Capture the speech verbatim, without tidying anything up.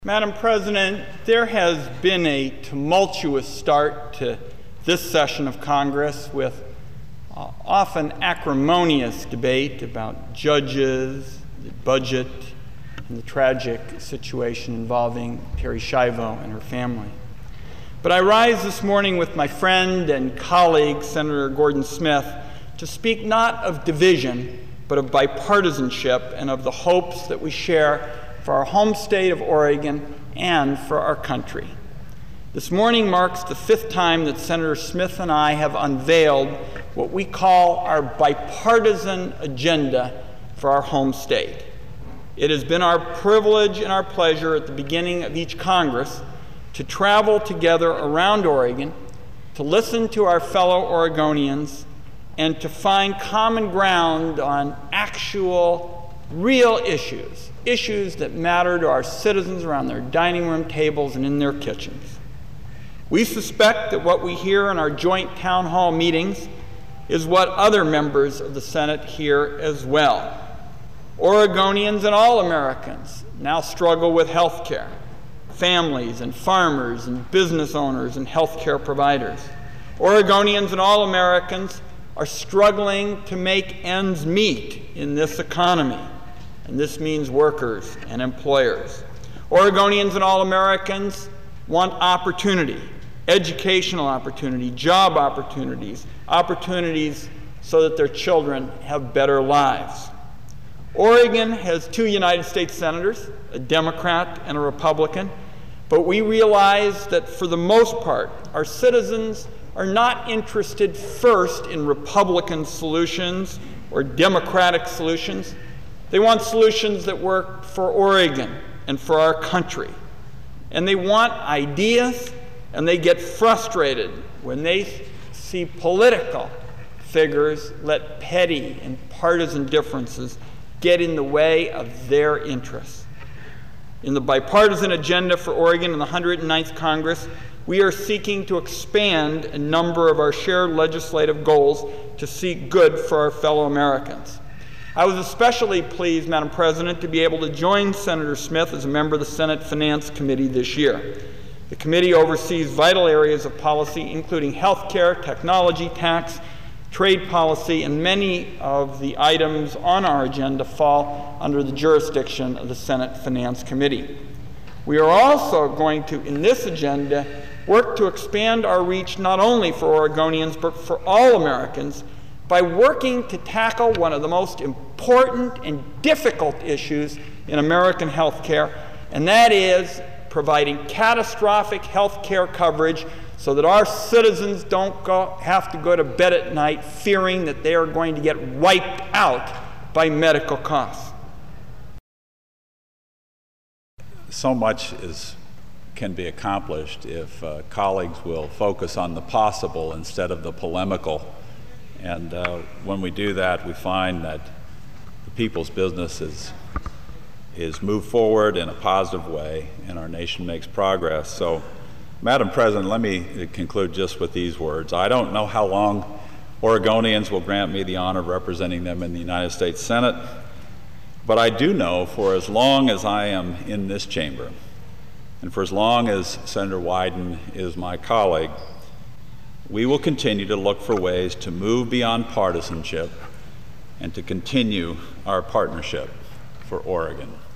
Madam President, there has been a tumultuous start to this session of Congress with uh, often acrimonious debate about judges, the budget, and the tragic situation involving Terri Schiavo and her family. But I rise this morning with my friend and colleague, Senator Gordon Smith, to speak not of division, but of bipartisanship and of the hopes that we share for our home state of Oregon and for our country. This morning marks the fifth time that Senator Smith and I have unveiled what we call our bipartisan agenda for our home state. It has been our privilege and our pleasure at the beginning of each Congress to travel together around Oregon, to listen to our fellow Oregonians, and to find common ground on actual, real issues, issues that matter to our citizens around their dining room tables and in their kitchens. We suspect that what we hear in our joint town hall meetings is what other members of the Senate hear as well. Oregonians and all Americans now struggle with health care, families and farmers and business owners and health care providers. Oregonians and all Americans are struggling to make ends meet in this economy. And this means workers and employers. Oregonians and all Americans want opportunity, educational opportunity, job opportunities, opportunities so that their children have better lives. Oregon has two United States senators, a Democrat and a Republican, but we realize that for the most part, our citizens are not interested first in Republican solutions or Democratic solutions. They want solutions that work for Oregon and for our country. And they want ideas, and they get frustrated when they see political figures let petty and partisan differences get in the way of their interests. In the bipartisan agenda for Oregon in the one hundred ninth Congress, we are seeking to expand a number of our shared legislative goals to seek good for our fellow Americans. I was especially pleased, Madam President, to be able to join Senator Smith as a member of the Senate Finance Committee this year. The committee oversees vital areas of policy, including health care, technology, tax, trade policy, and many of the items on our agenda fall under the jurisdiction of the Senate Finance Committee. We are also going to, in this agenda, work to expand our reach not only for Oregonians, but for all Americans, by working to tackle one of the most important and difficult issues in American health care, and that is providing catastrophic health care coverage so that our citizens don't go, have to go to bed at night fearing that they are going to get wiped out by medical costs. So much is, can be accomplished if uh, colleagues will focus on the possible instead of the polemical. And uh, when we do that, we find that the people's business is, is moved forward in a positive way, and our nation makes progress. So, Madam President, let me conclude just with these words. I don't know how long Oregonians will grant me the honor of representing them in the United States Senate, but I do know for as long as I am in this chamber, and for as long as Senator Wyden is my colleague, we will continue to look for ways to move beyond partisanship and to continue our partnership for Oregon.